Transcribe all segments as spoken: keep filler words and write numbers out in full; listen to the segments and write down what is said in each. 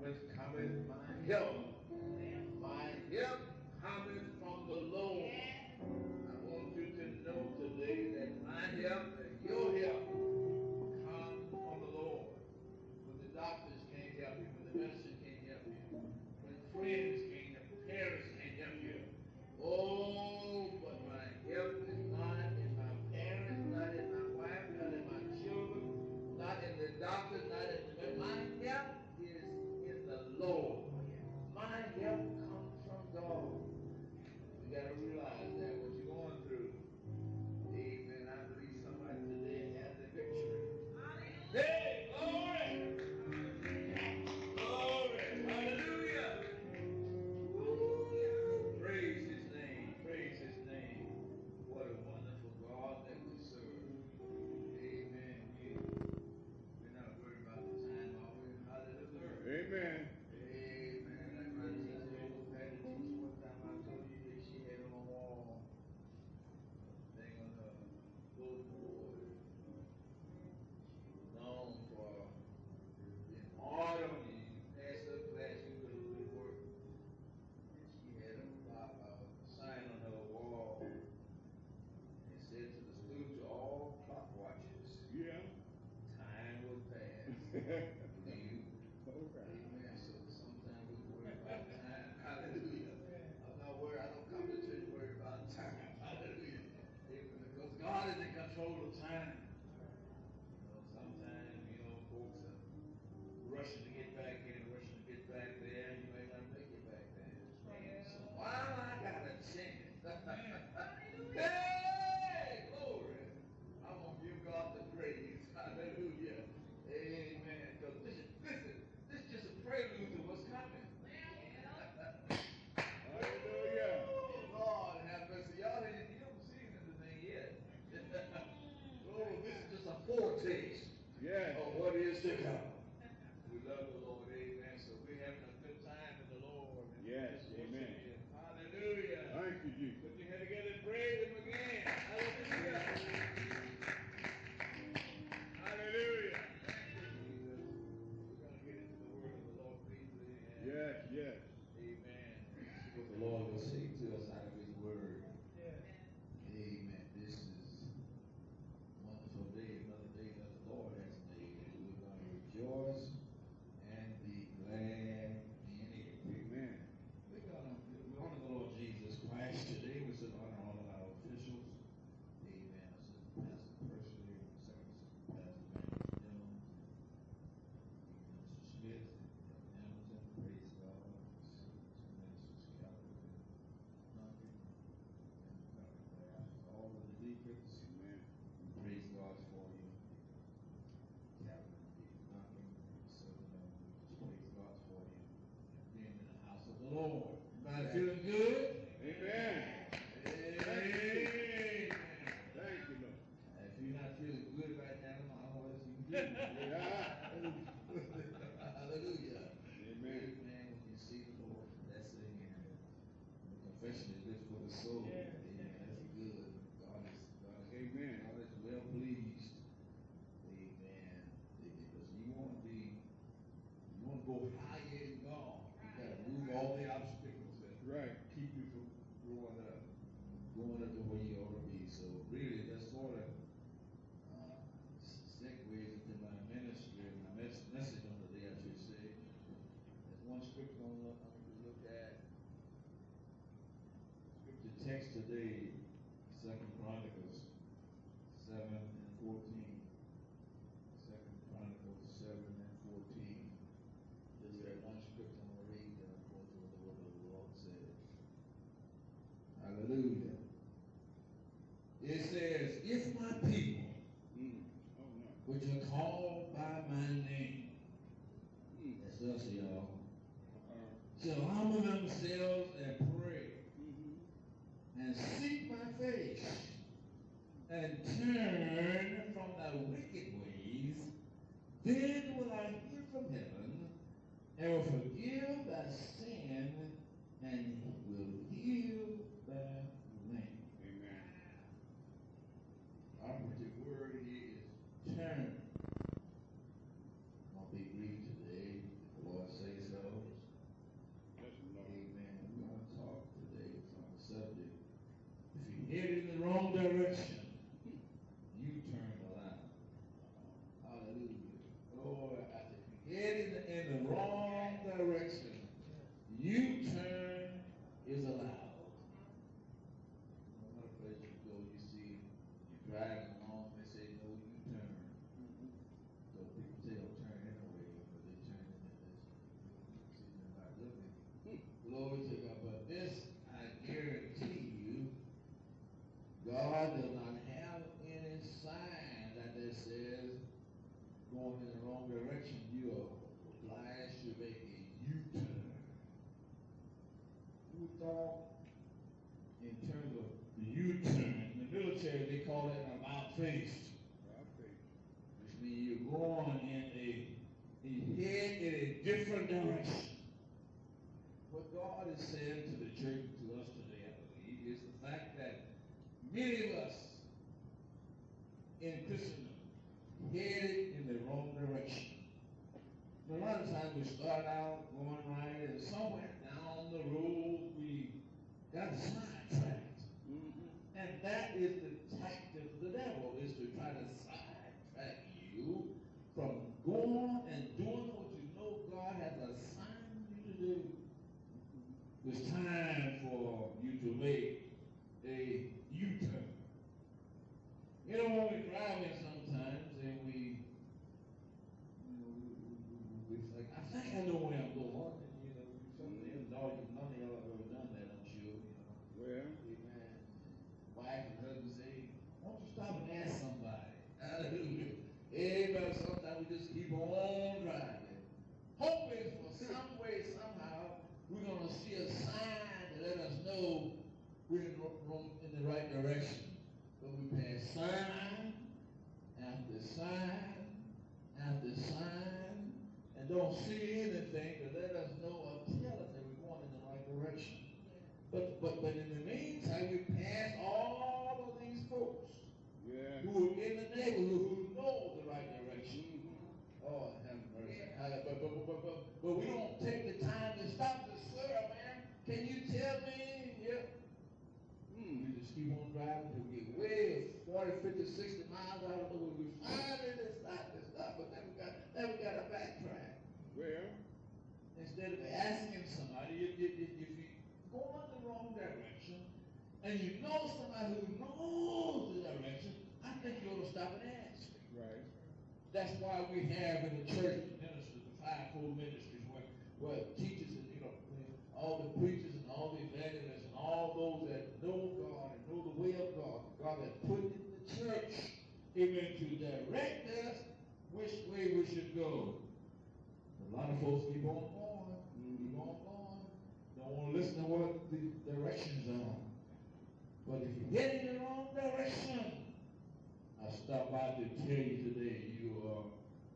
cometh, cometh my help. My help cometh from the Lord. I want you to know today that my help and your help comes from the Lord. When the doctors can't help you, when the medicine can't help you, when friends can't help you, parents can't help you. Oh, but my help is not in my parents, not in my wife, not in my children, not in the doctor, not in the my help is in the Lord. My help comes from God. You got to realize that what you're going through. Amen. I believe somebody today has the victory. Hey, glory! Glory! Hallelujah! Woo. Praise His name. Praise His name. What a wonderful God that we serve. Amen. We, we're not worried about the time, are we? Hallelujah. Amen. Amen. Like my teacher, was had a teacher one time. I told you that she had on the wall a thing on her bulletin board. She was known for being hard on you. You passed her class, you could have good work. And she had a, a sign on her wall. And it said to the students, all clock watchers. Yeah. Time will pass. You. Okay. Amen. So sometimes we worry about time. Hallelujah. I'm not worried. I don't come to church worried about time. Hallelujah. Amen. Because God is in control of time. You know, sometimes, you know, folks are rushing to get back here and rushing to get back there, and you may not make it back there. So while I got a chance, hey, glory, I'm going to give God the praise. Hallelujah. Amen. Because listen, listen, this is just a prelude to what's coming. Hallelujah. Oh, Lord have mercy. Y'all ain't, you haven't seen anything yet. Oh, this is just a foretaste Yes. of what is to come. We love the Lord, amen. So we're having a good time in the Lord. And Yes, just amen. worship Him. Hallelujah. Thank you, Jesus. Put your head together and praise Him again. Hallelujah. Hallelujah. Thank you, Jesus. We're going to get into the word of the Lord briefly. And Yes, yes. amen. See what the Lord will say to us out of His word. Yes. Amen. This is a wonderful day, another day that the Lord has made. And we're going to rejoice and be glad in it. Amen. We're going to we honor the Lord Jesus Christ today. We should honor all of our officials. Amen. This is Pastor Percy, Second Assistant Pastor Matt Jones, Minister Smith, Hamilton, praise God. Minister Calvin, Duncan, all of the deacons. Amen. Praise God for you. Calvin, Duncan, so praise God for you. Being in the house of the Lord. Everybody feeling good? Amen. Amen. Thank you, Lord. If you're not feeling good right now, I don't know what else you can do. Hallelujah. Amen. Amen. When you see the Lord blessing and the confession is good for the soul. Yes. Amen. That's good. God is, God is, Amen. God is well pleased. Amen. Because you want to be, you want to go higher in God. You got to move all the obstacles that Right. keep you from growing up, going up to where you ought to be. So really, that's sort of uh, segues into my ministry, my mes- message on the day, I should say. There's one scripture I'm going to look at. Scripture text today, Second Chronicles seven and fourteen. Second Chronicles seven and fourteen. There's that one scripture I'm going to read and I'm going to what the word of the Lord says. Hallelujah. It says, if my people, Mm. Oh, no. which are called by my name, Mm. that's us, y'all, Uh, shall humble themselves and pray mm-hmm. and seek my face and turn from their wicked ways, then will I hear from heaven and will forgive thy sin and will heal thy land. Amen. Our particular word here is turn. I'll be brief today, if the Lord says so. in the wrong direction, U-turn is allowed. One place you go, you see, you're driving along, they say no U-turn. So people say don't turn anyway, but they turn in this. See, they're not looking. Glory to God. But this, I guarantee you, God does not have any sign that that says going in the wrong direction, you are obliged to make a U-turn. Who thought in terms of the U-turn? In the military, they call it an about face. Which means you're going in a, a head in a different direction. What God is saying to the church, to us today, I believe, is the fact that many of us in Christendom headed in the wrong direction. A lot of times we start out going right, and somewhere down the road we got sidetracked. Mm-hmm. And that is the tactic of the devil, is to try to sidetrack you from going and doing what you know God has assigned you to do. It's time for you to make a U-turn. You know, when we're driving sometimes and we, you know, we, we, we, we like, I think I know where I'm going. And, you know, something else, none of y'all have ever done that, I'm sure. You know. Well, amen. Wife and husband say, why don't you stop and ask somebody? Hallelujah. Amen. Sometimes we just keep on driving, hoping for some way, somehow, we're going to see a sign to let us know we're in, in the right direction. But we pass sign after sign after sign and don't see anything to let us know or tell us that we're going in the right direction. But but but in the meantime, we pass all of these folks yeah. who are in the neighborhood who know the right direction. Oh, have mercy. But, but, but, but, but, but we don't take the time to stop to swear, man. Can you tell me? Yeah. Mm. We just keep on driving till we get way forty, fifty, sixty miles out of the way. We finally stop to stop, but then we got then we got to backtrack. Well, instead of asking somebody, if, if, if, if you go in the wrong direction, and you know somebody who knows the direction, I think you ought to stop and ask. Right. That's why we have in the church the ministers, the fivefold ministries, where, where teachers and, you know, all the preachers and all the evangelists and all those that know God and know the way of God, God has put in the church, amen, to direct us which way we should go. A lot of folks keep on going, keep on going, don't want to listen to what the directions are. But if you get in the wrong direction, I stop by to tell you today, you are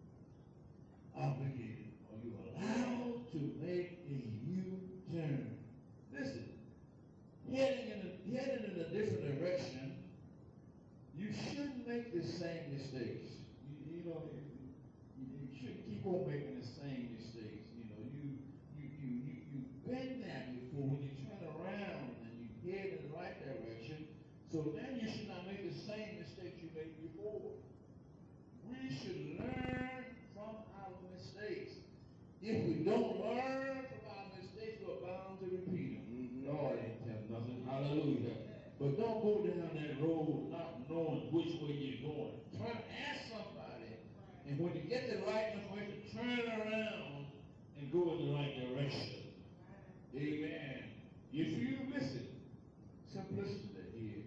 obligated, or you're allowed to make a U-turn. Listen, heading in a, heading in a different direction, you shouldn't make the same mistakes. You, you know, you, you shouldn't keep on making the same mistakes. You know, you you you you you've been there before. When you turn around and you head in the right direction, so then you should not make the same mistakes you made before. We should learn from our mistakes. If we don't learn from our mistakes, we're bound to repeat them. Mm-hmm. Lord ain't tell nothing. Hallelujah. But don't go down that road not knowing which way you're going. Turn, ask somebody. And when you get the right information, turn around and go in the right direction. Amen. If you listen, simplicity here.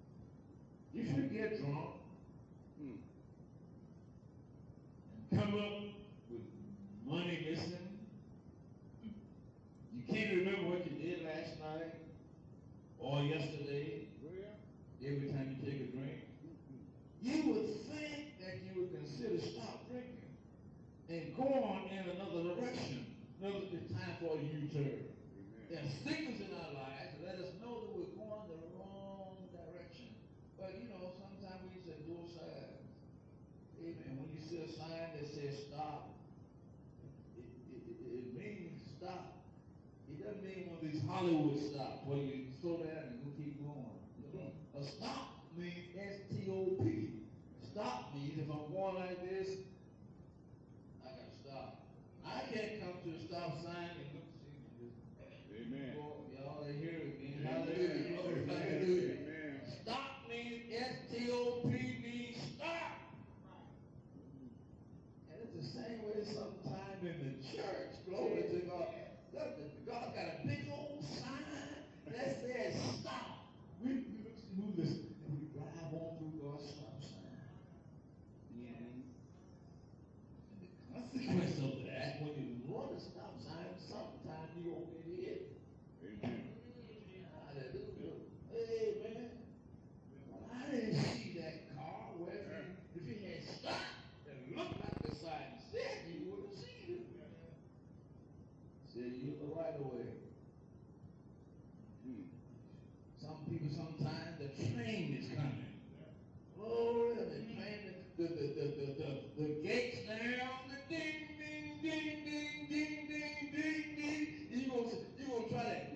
If you get drunk hmm, and come up with money missing, you can't remember what you did last night or yesterday, every time you take a drink, you would think that you would consider stop drinking and go on in another direction. Another, it's time for a U-turn. There are signals in our lives to let us know that we're going the wrong direction. But you know, sometimes we use dual signs. Amen. When you see a sign that says stop, it, it, it, it means stop. It doesn't mean one of these Hollywood stops where you slow down and you keep going. A stop means S T O P. Stop means if I'm going like this, I gotta stop. I can't to the stop sign and look, see, and just, Amen. oh, y'all are here again. Amen. Hallelujah. Glory, hallelujah. Amen. Stop means S T O P means stop. And it's the same way sometime in the church. Glory to God. God God got a big old sign that says stop. We, we look, we listen, and we drive on through God's stop sign. Mhm. And the consequence of that, when you run a stop sign, sometimes you won't get hit. Amen. Hallelujah. Amen. Well, I didn't see that car. Well, if he, if he had stopped and looked like the sign said, you would have seen it. Said you the right away. Mhm. Some people sometimes the train is coming. Oh, the train, the the the the the, the gates down, the ding ding ding ding ding ding ding ding. You gonna you gonna try that?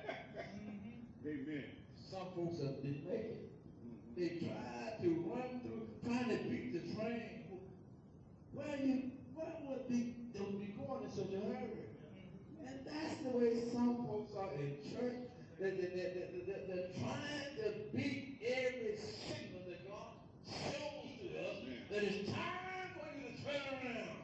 Amen. Some folks have didn't make it. Mhm. They tried to run through, trying to beat the train. Why you why would be don't be going in such a hurry? And that's the way some folks are in church. They, they, they, they, they, they're trying to beat every signal that God shows to us that it's time for you to turn around.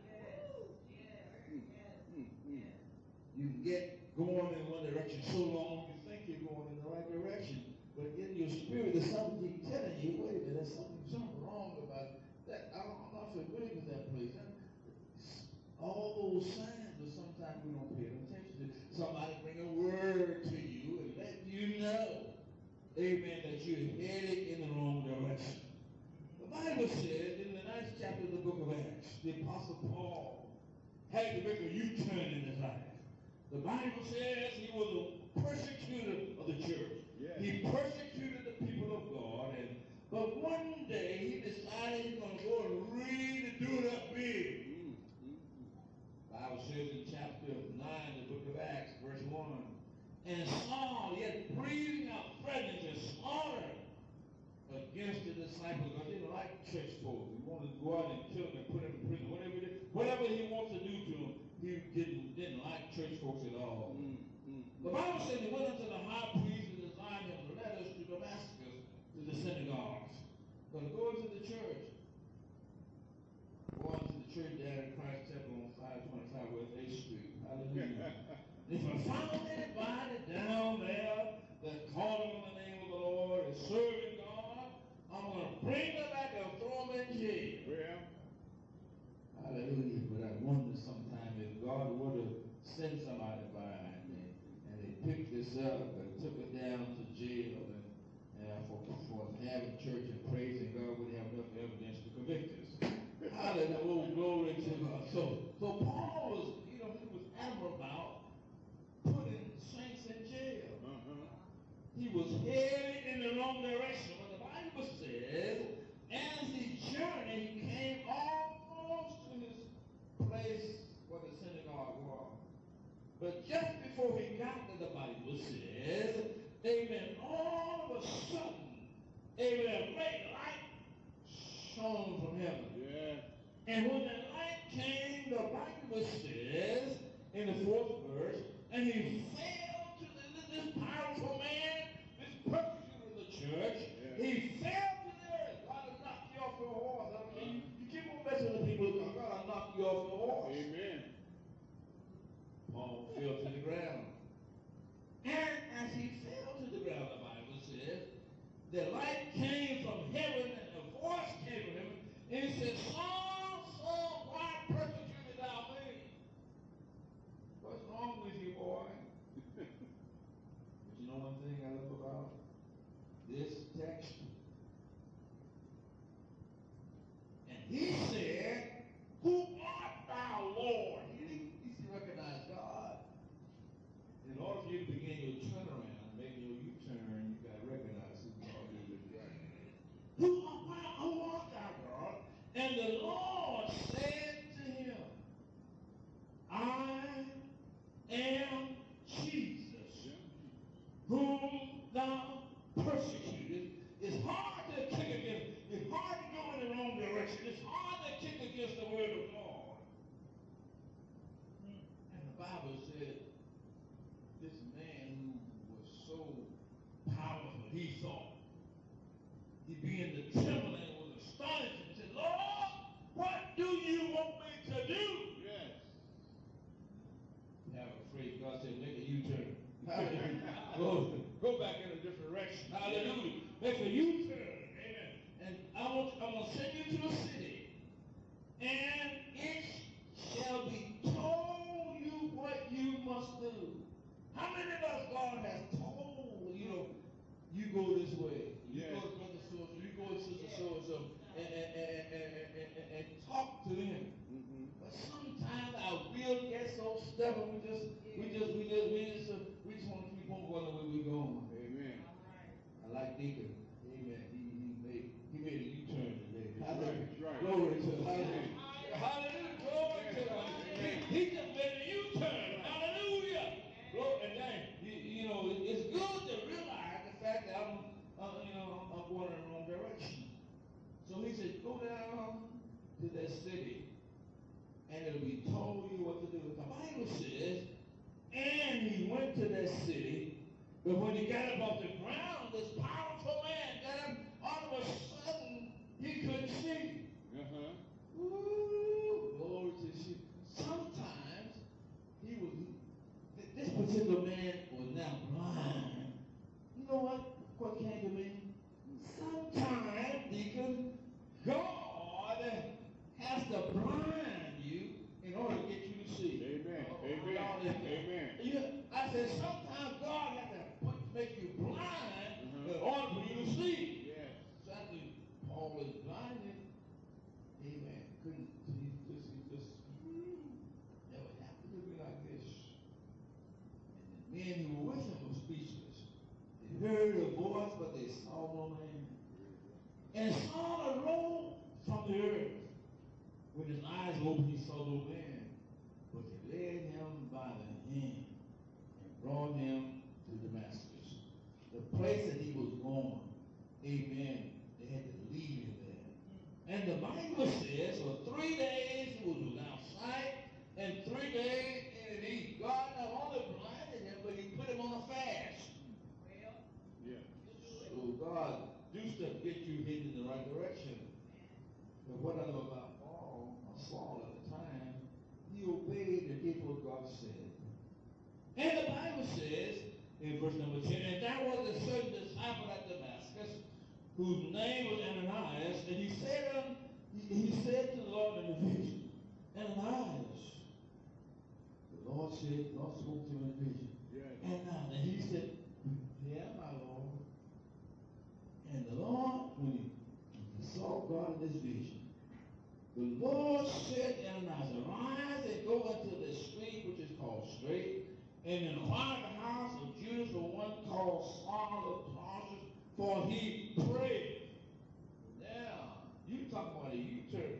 Mhm. You can get going in one direction so long you think you're going in the right direction. But in your spirit, there's something telling you, wait a minute, there's something, something wrong about that. I don't, I'm not familiar with that place. All those signs, but sometimes we don't pay attention to. Somebody bring a word to you and let you know, amen, that you're headed in the wrong direction. The Bible says in the ninth chapter of the book of Acts, the Apostle Paul had to make a U-turn in his life. The Bible says he was a persecutor of the church. Yeah. He persecuted the people of God, and but one day he decided he's going to go and really do it up big. The Bible says in chapter nine, the book of Acts, verse one, and Saul, yet breathing out threatenings and slaughter against the disciples, because they didn't like church folks. He wanted to go out and kill them and put them in prison. Whatever, it is, whatever he wants to do to them, he didn't, didn't like church folks at all. Mhm. The Bible says he went unto the high priest and designed him letters to Damascus, to the synagogues. But go into the church. Go into the church there in Christ Temple on five twenty-five West eighth Street. Hallelujah. If I found anybody down there that calling on the name of the Lord and serving God, I'm going to bring them back and throw them in jail. Well, Hallelujah. But I wonder sometimes if God would have sent somebody by and they, and they picked this up and took it down to jail and, and for, for having church and praising God, would have enough evidence to convict us. Hallelujah. Oh, glory to God. So, so Paul was, you know, he was adamant about putting saints in jail. uh-huh. He was headed in the wrong direction. But the Bible says, as he journeyed, he came almost to his place where the synagogue was. But just before he got there, the Bible says, amen, all of a sudden, amen, a great light shone from heaven. Yeah. And when the light came, the Bible says, in the fourth verse, and he fell to the, this powerful man, this persecutor of the church, Yeah. he fell to the earth. God will knock you off your horse. I mean, you, you keep on messing with people, God will knock you off your horse. Amen. Paul fell to the ground. And as he fell to the ground, the Bible says, the light came from heaven and a voice came from him, and he said, Saul, Saul, why persecutest thou me? What's wrong with you, boy? But you know one thing I love about this text? And he said, who art thou, Lord? He, he recognized God. Bible said this man who was so powerful, he thought, he began to tremble and was astonished and said, Lord, what do you want me to do? Yes. Have a phrase, God said, make a U-turn. Hallelujah. go, go back in a different direction. Hallelujah. Make a U-turn. Amen. And I want, I'm going to send you to a city, and it shall be told you what you must do. How many of us God has told, you know, you go this way, you Yes. go to brother so-and-so, you go to sister so-and-so, and, and, and, and, and, and, and talk to them. Mm-hmm. But sometimes our will gets so stubborn, we just, we just, we just, we just, uh, we just want to keep on going the way we're going. Amen. I like Deacon. Amen. He, he made, he made a U-turn today. That's right. That's right. Glory to God. Amen. Hallelujah. Glory to God. He, he just made a U-turn. Hallelujah. Glory. And then, you, you know, it's good to realize the fact that I'm, uh, you know, I'm going in the wrong direction. So he said, go down to that city, and it'll be told you what to do. The Bible says, and he went to that city, but when he got up off the ground, this powerful man got him, all of a sudden, he couldn't see. Uh-huh. Ooh, glory to you. Sometimes he was, this particular man was now blind. You know what? What came to me? Sometimes, deacon, God has to blind you in order to get you to see. Amen. Oh, Amen. y'all listen. Amen. You, I said sometimes God has to put, make you blind Uh-huh. in order for you to see. Yes. Sadly, Paul was blinded. Amen. Couldn't he just he just never happened to be like this. And the men who were with him were speechless. They heard a voice, but they saw no man. And Saul arose from the earth. When his eyes opened, he saw no man. But they led him by the hand and brought him to Damascus, the place that he was going. Amen. They had to lead him there. And the Bible says for three days he was without sight, and three days in and he, God not only blinded him, but he put him on a fast. Yeah. So God do stuff to get you headed in the right direction. But what I love about Paul, or Saul at the time, he obeyed and did what God said. And the Bible says in verse number ten, and there was a certain disciple at Damascus, whose name was Ananias, and he said um, he, he said to the Lord in a vision, Ananias. The Lord said, God spoke to him in a vision. Yes. Ananias. And he said, yeah, my Lord. And the Lord, when he, he saw God in this vision, the Lord said to Ananias, arise and go into the street which is called Straight, and inquire the house of Judas for one called Saul of Tarsus, for he prayed. Now, you talking about a U-turn.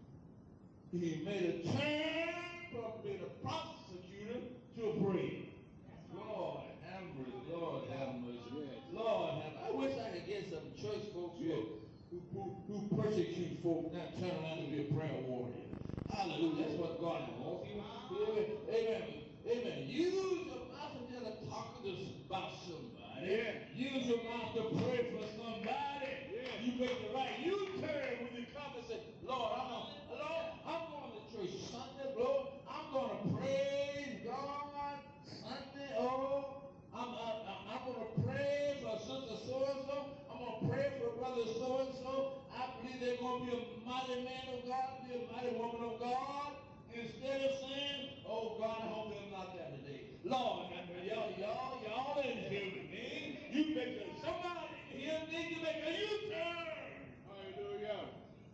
He made a turn from being a prosecutor to a prayer. Lord have mercy, Lord have mercy. Yes. Lord have mercy. I wish I could get some church folks who, who, who, who persecute folk, not turn around and be a prayer warrior. Hallelujah. That's what God wants. He wants you to do. Amen. Amen. Use your mouth and just talk to us about somebody. Yeah. Use your mouth to pray for somebody. Yeah. You make the right U-turn when you come and say, Lord, I'm going, Lord, I'm going to church Sunday, Lord. I'm going to praise God Sunday. Oh, I'm, I'm, I'm going to pray for sister so-and-so. I'm going to pray for brother so-and-so. I believe they're going to be a mighty man of God, be a mighty woman of God. Instead of saying, oh, God, I hope they're not there today. Lord, y'all, y'all, y'all ain't here with me. You make a, somebody here need to make a U-turn. Hallelujah.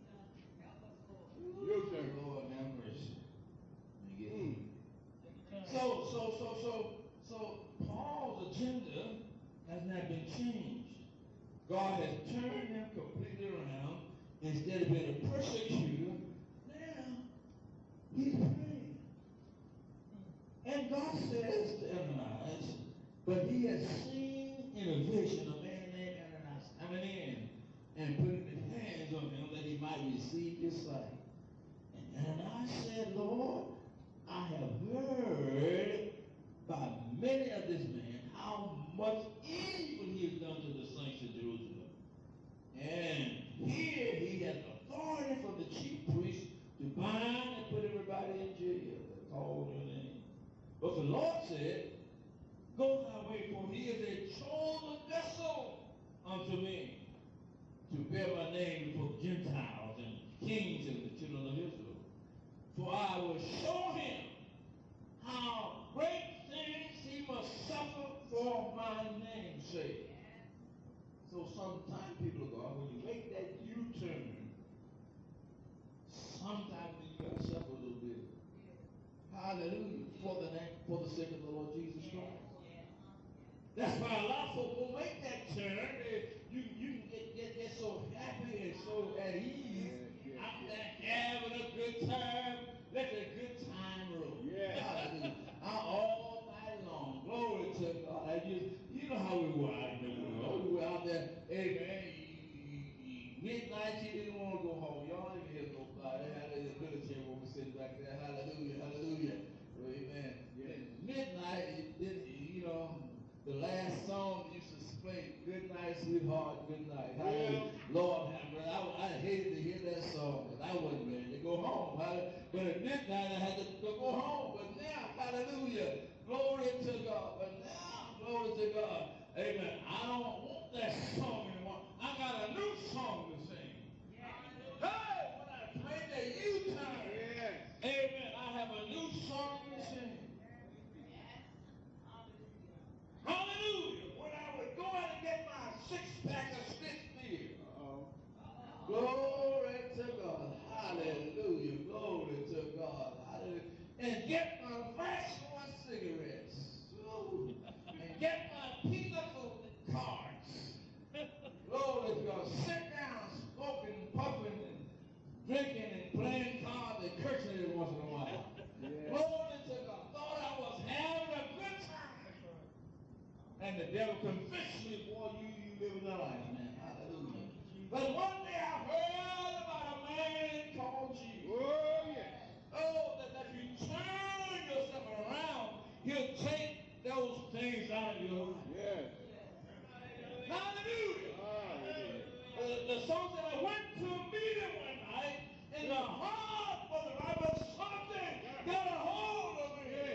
U-turn. Lord have mercy. Mm. So, so, so, so, so Paul's agenda has not been changed. God has turned him completely around. Instead of being a persecutor, now he's praying. And God says to Ananias, but he has seen in a vision a man named Ananias coming in and putting his hands on him that he might receive his sight. And Ananias said, Lord, I have heard Lord said, go thy way, for he is a chosen vessel unto me to bear my name before Gentiles and kings and the children of Israel. For I will show him how great things he must suffer for my name's sake. So sometimes, people of God, when you make that U-turn, sometimes you got to suffer a little bit. Hallelujah. For the name, for the sake of the Lord Jesus Christ. That's why a lot of folks will make that turn. They, you you can get, get, get so happy and so at ease. Yes, yes, I'm yes. there having a good time. Let the good time roll. Yes. Hallelujah. I'm all night long. Glory to God. I just, you know how we were out there. We were out there, hey man, midnight you didn't want to go home. Y'all didn't hear nobody. Hallelujah. The military woman sitting back there. Hallelujah. Hallelujah. Amen. Yes. Midnight, it, it, you know, the last song used to play, good night, sweetheart, good night. Hallelujah. Yeah. Lord have mercy. I, I hated to hear that song because I wasn't ready to go home. Hallelujah. But at midnight I had to, to go home. But now, hallelujah, glory to God. But now, glory to God. Amen. I don't want that song anymore. I got a new song to sing. Yeah. Hey, when I play the U-turn, Yes. amen, I have a new song to sing. Hallelujah. When I would go out and get my six-pack of Schlitz beer. Uh-oh. Glory to God. Hallelujah. Glory to God. Hallelujah. And get my fresh one cigarettes. Ooh. And get my pinnacle cards. Glory to God. Sit down, smoking, puffing, and drinking, and playing cards and cursing every once in a while. Yes. Glory to God. Thought I was having a good time. And the devil convinced me, boy, you, you living the life, man. Hallelujah. But one day I heard about a man called Jesus. Oh, yes. Oh, that, that if you turn yourself around, he'll take those things out of your life. Yes. Hallelujah. Hallelujah. The, the song that I went to a meeting one night, in the heart of the right, but something got a hold of me.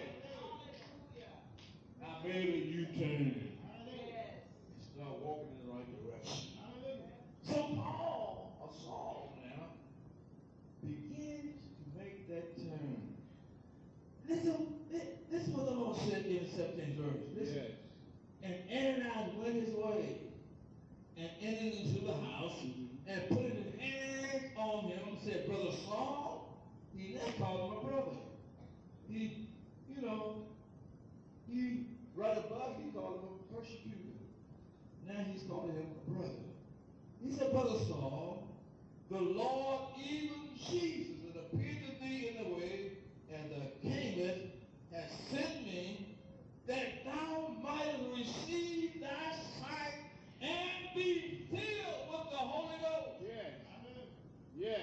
I made a U-turn and start walking in the right direction. So Paul, or Saul now, begins to make that turn. Listen, this is what the Lord said in the seventeenth verse. Listen. Yes. And Ananias went his way and entered into the house and putting his hands on him said, Brother Saul, he never called him a brother. He, you know, he, right above, he called him a persecutor. Now he's calling him a brother. He said, Brother Saul, the Lord, even Jesus, that appeared to thee in the way, and the camest, has sent me, that thou mightest receive thy sight and be filled with the Holy Ghost. Yes. Yes.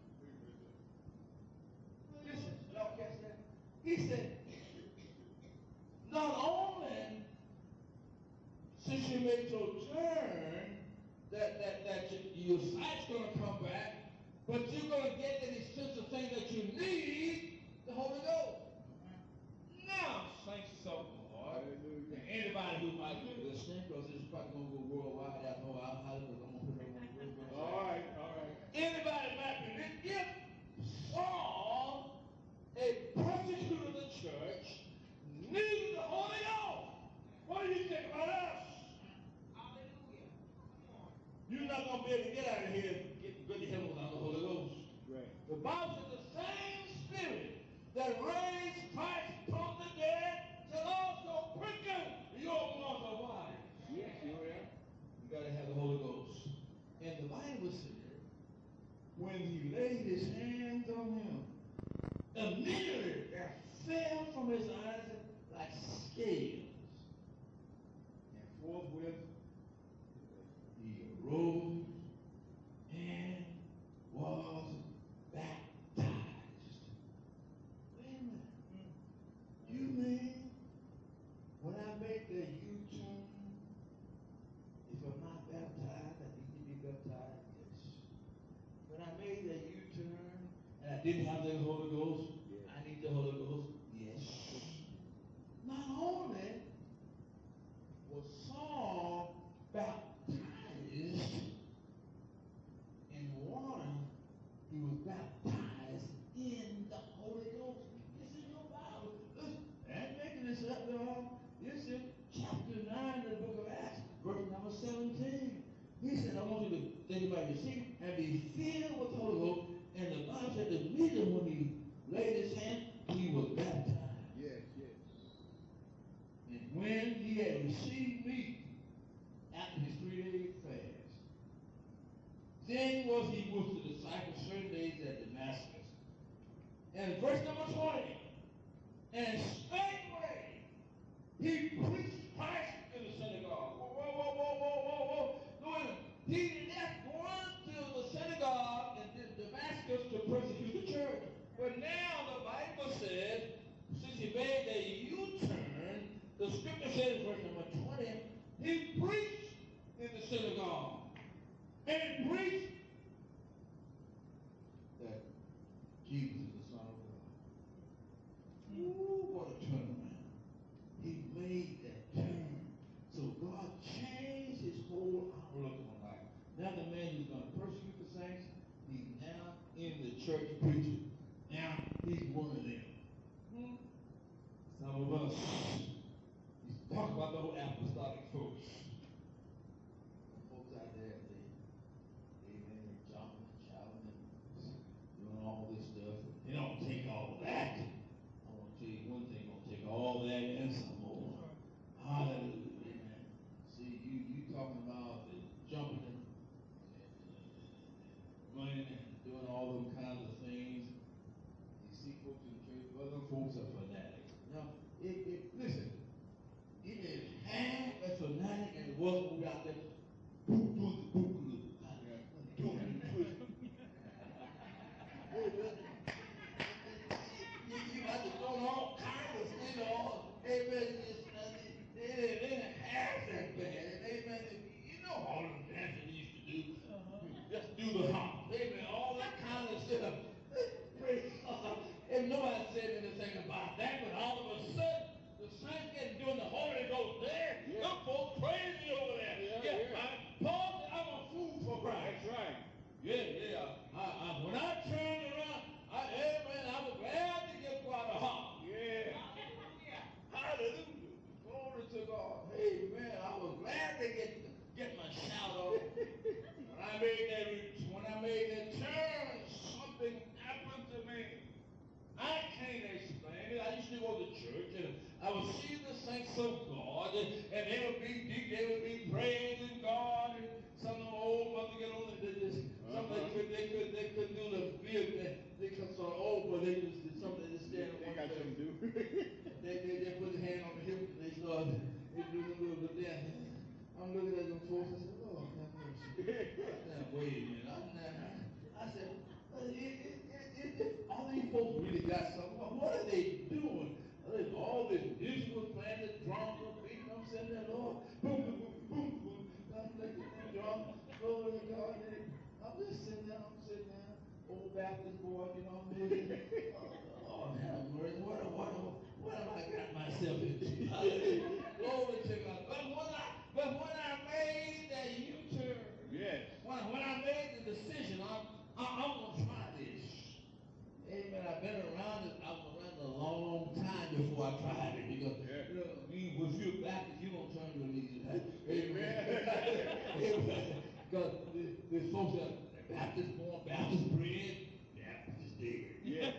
Listen, y'all catch that? He said, not only since you made your turn, that that that your, your sight's going to come back, but you're going to get that essential thing that you need, the Holy Ghost. Now, saints of the Lord, Hallelujah. anybody who might be listening, because it's probably going to go worldwide, I know I'm not going to put it on the website. All right. All right. Anybody might be listening. If Saul, a persecutor of the church, needed the Holy Ghost, what do you think about us? Hallelujah. You're not going to be able to get out of here and get good to heaven without the Holy Ghost. Right. The Bible says the same Spirit that raised Christ from the dead shall also quicken your mortal body. Yes, you are. You got to have the Holy Ghost. And the Bible said, when he laid his hands on him, immediately there fell from his eyes like scales. And forthwith he arose and was baptized. Wait a minute. You mean when I make the U-turn, if I'm not baptized, I need to be baptized? Yes. When I made the U-turn and I didn't have the Holy Ghost, Yes. I need the Holy Ghost? Yes. He said, I want you to think about your receive and be filled with the Holy Ghost. And the Bible said immediately when he laid his hand, he was baptized. Yes, yes. And when he had received meat after his three-day fast, then was he with the disciples certain days at Damascus. And verse number twenty, and straightway he preached Christ in the synagogue. Whoa, whoa, whoa, whoa, whoa, whoa, whoa. No, wait a minute. He left going to the synagogue in Damascus to persecute the church. But now the Bible says, since he made a U-turn, the scripture says, verse number twenty, he preached in the synagogue. And preached that Jesus is the Son of God. Ooh, what a turnaround. He made that turn. So God changed his whole outlook on life. Now the man who's going to persecute the saints, he's now in the church preaching. Now he's one of them. Hmm? Some of us, he's talking about those apostolic folks. Some folks out there, they, amen, they're jumping and shouting and doing all this stuff. They don't take all that. I want to tell you one thing, gonna take all that and some more. Hallelujah. Amen. See, you you talking about the jumping and, and running and doing all those kinds of things. You see folks in the church, other folks are fanatics. Now, it, it listen, it is half as fanatic as it was when we out there doing the boogaloo. Doing the twist. You, you got to go all kinds of, you know, amen, it's, it, it ain't half that bad. Amen, you know all the dancing they used to do. Just do the hop. Amen, all that kind of stuff. Praise God. And nobody said anything about that, but all of a sudden, the saints getting doing the Holy Ghost there. Yeah. Them folks crazy over there. Yeah, yeah, yeah. I, Paul said, I'm a fool for Christ. That's right. Yeah, yeah. I, I, when I turned around, I, amen, I was glad to get quite a hop. Yeah. Hallelujah. Glory to God. Amen. I was glad to get get my shout on. When I made that when I made that turn, something happened to me. I can't explain it. I used to go to church and I would see the saints of God and, and they would be deep, they would be praising God and some of them old mother get on and did this. Some Uh-huh. they could they could they could do the feel that they come sort of old, but they just did something to stand on They one got leg. something to do. They, they, they put their hand on the hip and they started they do a little bit there. I'm looking at them folks and said, oh, have mercy. Now, wait a minute. I'm not, I said, uh, it, it, it, it, it, all these folks really got something. What, what are they doing? Are they, all this music was playing, the drums were beating. I'm sitting there, Lord, boom, boom, boom, boom, boom. I'm making them drum, glory to God. And I'm just sitting there, I'm sitting there, old Baptist boy, you know what I mean? Oh, Lord, have mercy. What, what, what have I got myself into? Glory to God. But when I, but when I made that U-turn, Yes. when, when I made the decision, I'm, I, I'm going to try this. Amen. I've been around it. I was around it a long, long time before I tried it. Because, Yeah. you know, you, if you're Baptist, you're going to turn religion. Amen. Amen. Because there's folks that are Baptist born, Baptist bred, Baptist dead. Yeah.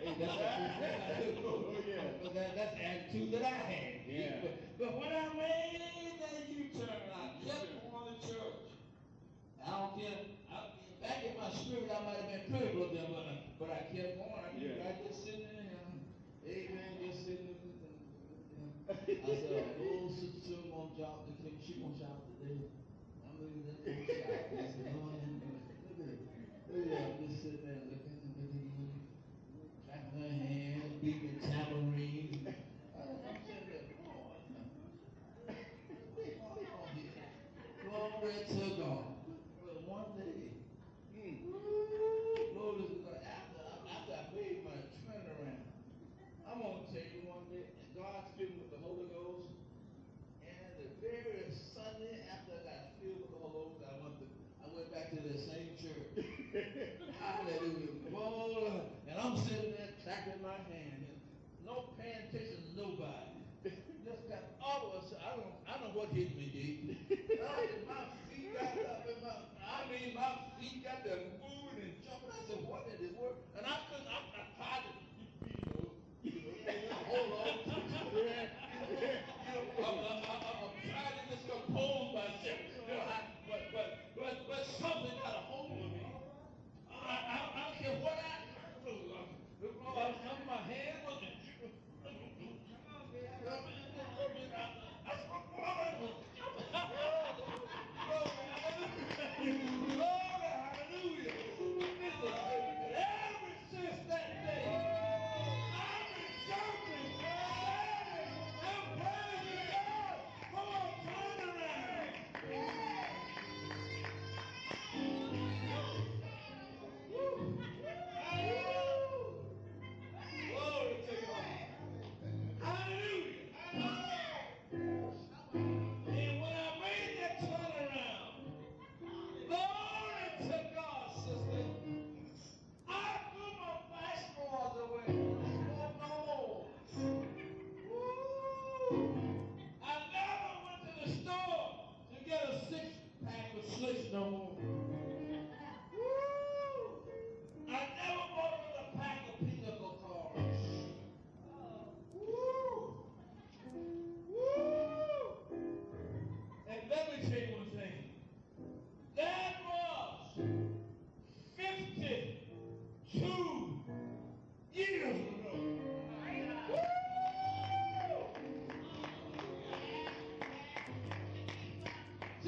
Oh, yeah. But that, that's the attitude that I had. Yeah. But, but when I made that U-turn, I kept going to church. I don't care. I, back in my spirit, I might have been critical of them, but, I- but I kept going. I mean, Yeah. I just sitting there, you know, amen, just sitting there. You know. I said, oh, sister, still gonna shout. She gonna shout today. I'm looking at them shout. I said, Lord, have mercy. Look at it. Look at it. I'm just sitting there looking, looking, looking, clapping her hands, beating tambourine. I'm sitting there, Lord, wait, wait on here. Glory to God. Well, one day, Mm. glory to God, after, after I made my turnaround, I'm going to tell you one day, and God's filled with the Holy Ghost, and the very Sunday after I got filled with the Holy Ghost, I went, to, I went back to the same church. Hallelujah. Glory. And I'm sitting there clapping my hands, and no paying attention to nobody. Just got all of us. I don't, I don't know what hit me, dude. My feet got up in my, I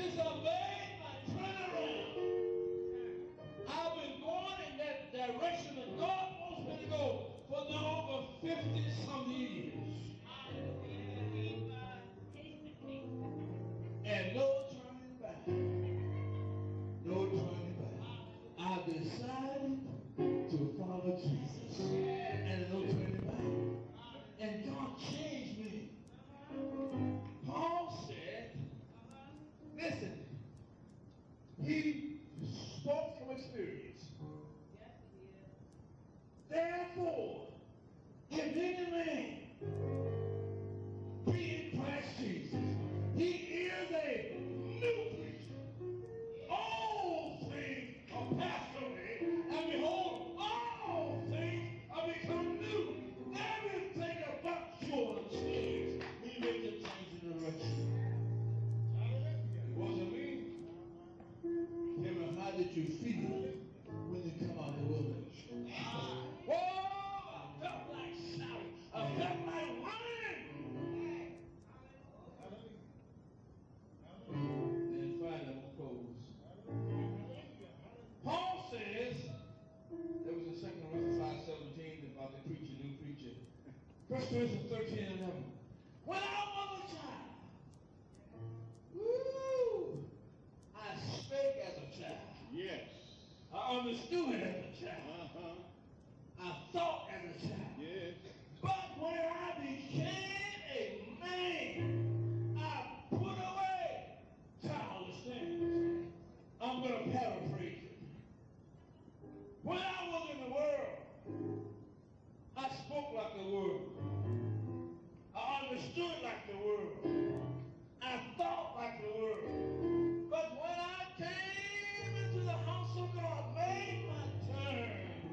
since I made my turnaround, I've been going in that direction that God wants me to go for now over fifty some years. And no turning back. No turning back. I decided to follow Jesus. And no turning back. And God changed me. Paul said, listen, he spoke from experience. Therefore, if any man be in Christ Jesus, he is a new creature. All things are passed away, and behold, all things are become new. Everything about you will change when you make the change in direction. It wasn't me. Tell me, how did you feel when you come out of the wilderness? Whoa! I felt like shouting. I felt like running. And finally, I'm going to close. Paul says, there was a second Corinthians five seventeen about the preacher, new preacher. First Corinthians thirteen and eleven. When I was a child, woo, I spake as a child. Yes. I understood as a child. Uh-huh. I thought as a child. Yes. But when I became a man, I put away childish things. I'm going to paraphrase it. When I was in the world, I spoke like the world. I understood like the world. I thought like the world. But when I came into the house of God, made my turn,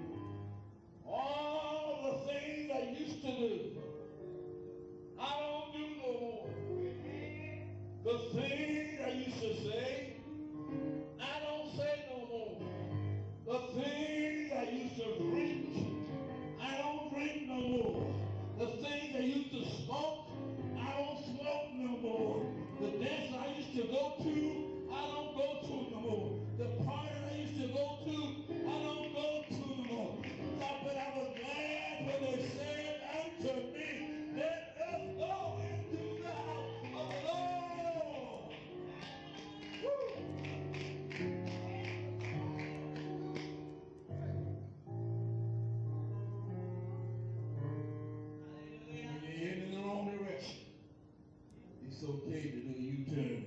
all the things I used to do, I don't do no more. The things I used to say, I don't say no more. The things I used to drink, I don't drink no more. The things I used to smoke, I don't smoke no more. The dance I used to go to, I don't go to no more. The party I used to go to, I don't go to no more. But I was glad when they said unto me, let us go into the house of the Lord. Woo. When you're heading in the wrong direction, it's okay to do a U-turn.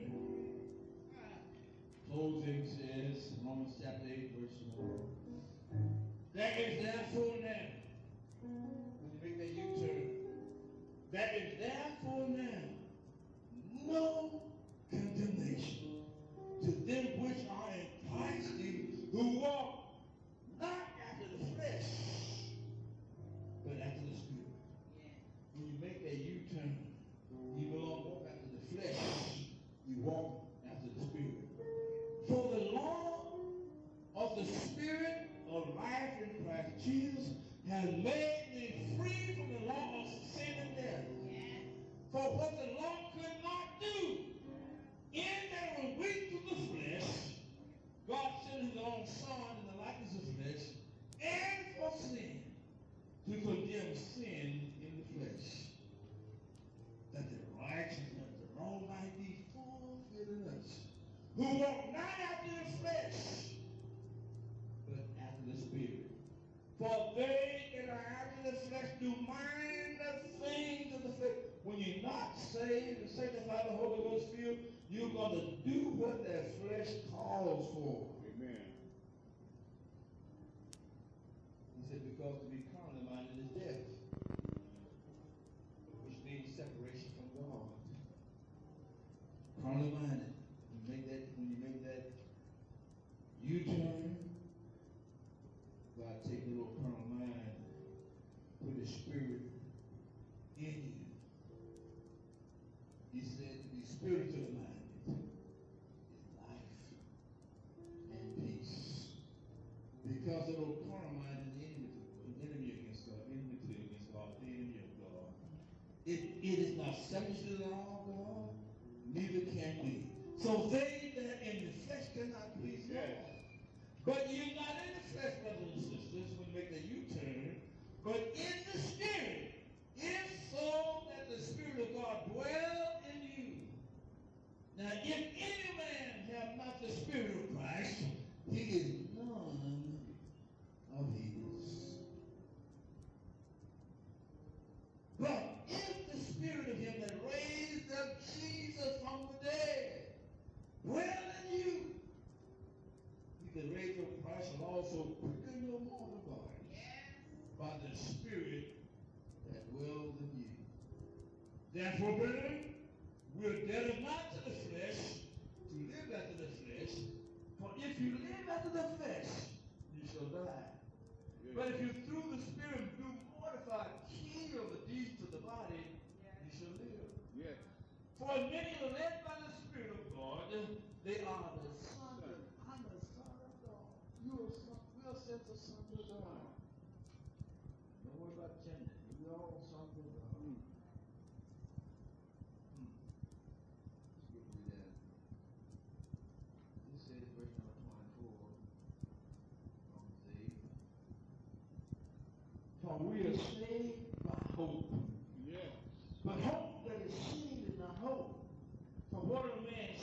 Closing says, Romans chapter eight, verse one. That is therefore now, when you make that U-turn, that is therefore now no condemnation to them which are in Christ Jesus, who walk not after the flesh, but after the Spirit. When you make that U-turn, you no longer walk after the flesh, you walk after the Spirit. For the law of the Spirit of life in Christ Jesus has made me free from the law of sin and death. For what the law could not do, in that was weak to the flesh, God sent his own Son in the likeness of flesh, and for sin, to condemn sin in the flesh, that the righteousness of the law might be fulfilled in us, who walk not after the flesh, but after the Spirit. For they that are after the flesh do mind the things of the flesh. When you're not saved and sanctified the Holy Ghost filled, you're going to do what that flesh calls for. Amen. He said, because to be carnally minded is death, which means separation from God. Carnally minded. You make that, when you make that U-turn, God take the little carnal mind, put his spirit in you. He said to be spiritually minded is life and peace. Because the little carnal mind is the enemy, an enemy against God, enmity against God, the enemy of God. It, it is not subject to the law of God, neither can be. So they that in the flesh cannot please God. Yes. But you're not in the flesh, brothers and sisters, when you make the U-turn, but in the Spirit, if so that the Spirit of God dwell in you. Now, if any man have not the Spirit of Christ, he is none of his. But if the Spirit of him that raised up Jesus from the dead dwell in you, he can raise up Christ and also quicken your mortal bodies by the Spirit that dwells in you. Therefore, brethren, we are debtors not to the flesh to live after the flesh. For if you live after the flesh, you shall die. Yes. But if you through the Spirit do mortify, kill the deeds of the body, you shall live. Yes. For as many are led by the Spirit of God, they are the sons of I'm the son of God. You are son, we are sons of sons of God. Don't worry about gender. We are all sons of God. Mm. Hmm. Let's get rid of that. This is verse number twenty-four. Romans eight. For we are saved by hope. Yes. But hope that is seen is not hope. For what a man